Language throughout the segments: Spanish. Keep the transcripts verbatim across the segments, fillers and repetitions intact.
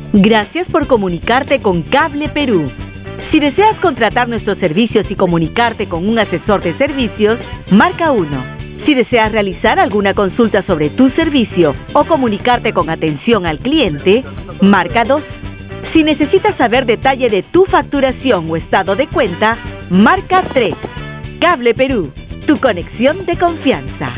Gracias por comunicarte con Cable Perú. Si deseas contratar nuestros servicios y comunicarte con un asesor de servicios, marca uno. Si deseas realizar alguna consulta sobre tu servicio o comunicarte con atención al cliente, marca dos. Si necesitas saber detalle de tu facturación o estado de cuenta, marca tres. Cable Perú, tu conexión de confianza.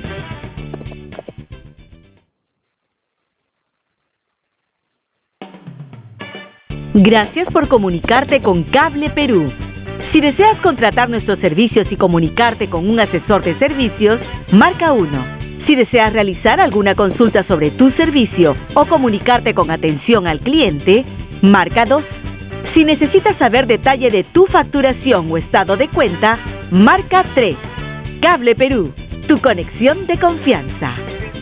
Gracias por comunicarte con Cable Perú. Si deseas contratar nuestros servicios y comunicarte con un asesor de servicios, marca uno. Si deseas realizar alguna consulta sobre tu servicio o comunicarte con atención al cliente, marca dos. Si necesitas saber detalle de tu facturación o estado de cuenta, marca tres. Cable Perú, tu conexión de confianza.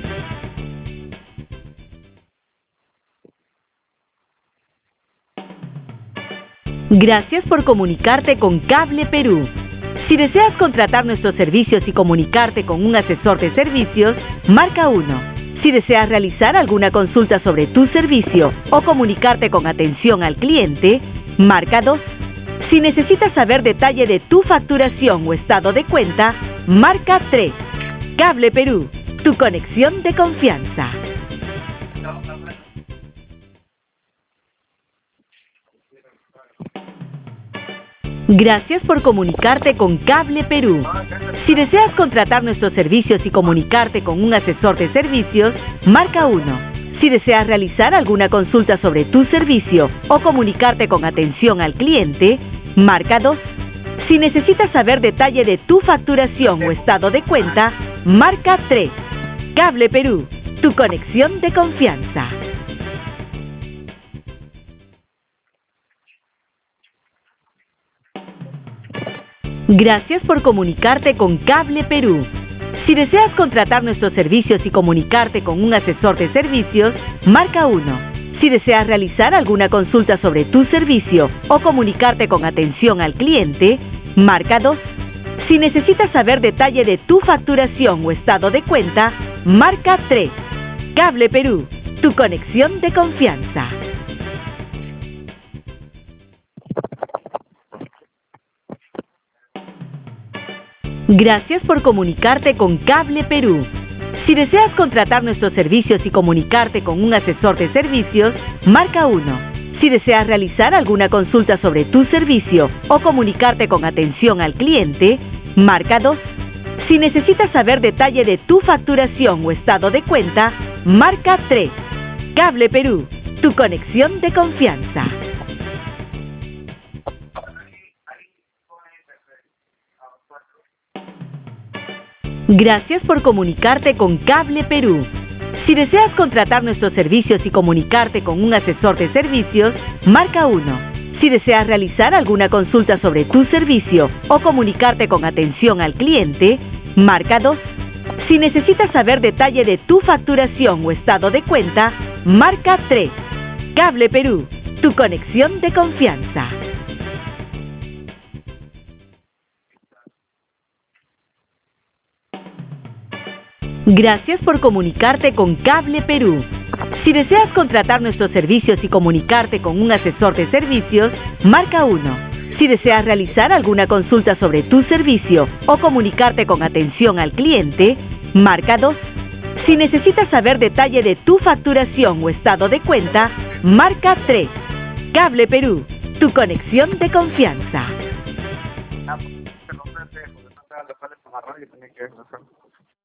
Gracias por comunicarte con Cable Perú. Si deseas contratar nuestros servicios y comunicarte con un asesor de servicios, marca uno. Si deseas realizar alguna consulta sobre tu servicio o comunicarte con atención al cliente, marca dos. Si necesitas saber detalle de tu facturación o estado de cuenta, marca tres. Cable Perú, tu conexión de confianza. Gracias por comunicarte con Cable Perú. Si deseas contratar nuestros servicios y comunicarte con un asesor de servicios, marca uno. Si deseas realizar alguna consulta sobre tu servicio o comunicarte con atención al cliente, marca dos. Si necesitas saber detalle de tu facturación o estado de cuenta, marca tres. Cable Perú, tu conexión de confianza. Gracias por comunicarte con Cable Perú. Si deseas contratar nuestros servicios y comunicarte con un asesor de servicios, marca uno. Si deseas realizar alguna consulta sobre tu servicio o comunicarte con atención al cliente, marca dos. Si necesitas saber detalle de tu facturación o estado de cuenta, marca tres. Cable Perú, tu conexión de confianza. Gracias por comunicarte con Cable Perú. Si deseas contratar nuestros servicios y comunicarte con un asesor de servicios, marca uno. Si deseas realizar alguna consulta sobre tu servicio o comunicarte con atención al cliente, marca dos. Si necesitas saber detalle de tu facturación o estado de cuenta, marca tres. Cable Perú, tu conexión de confianza. Gracias por comunicarte con Cable Perú. Si deseas contratar nuestros servicios y comunicarte con un asesor de servicios, marca uno. Si deseas realizar alguna consulta sobre tu servicio o comunicarte con atención al cliente, marca dos. Si necesitas saber detalle de tu facturación o estado de cuenta, marca tres. Cable Perú, tu conexión de confianza. Gracias por comunicarte con Cable Perú. Si deseas contratar nuestros servicios y comunicarte con un asesor de servicios, marca uno. Si deseas realizar alguna consulta sobre tu servicio o comunicarte con atención al cliente, marca dos. Si necesitas saber detalle de tu facturación o estado de cuenta, marca tres. Cable Perú, tu conexión de confianza.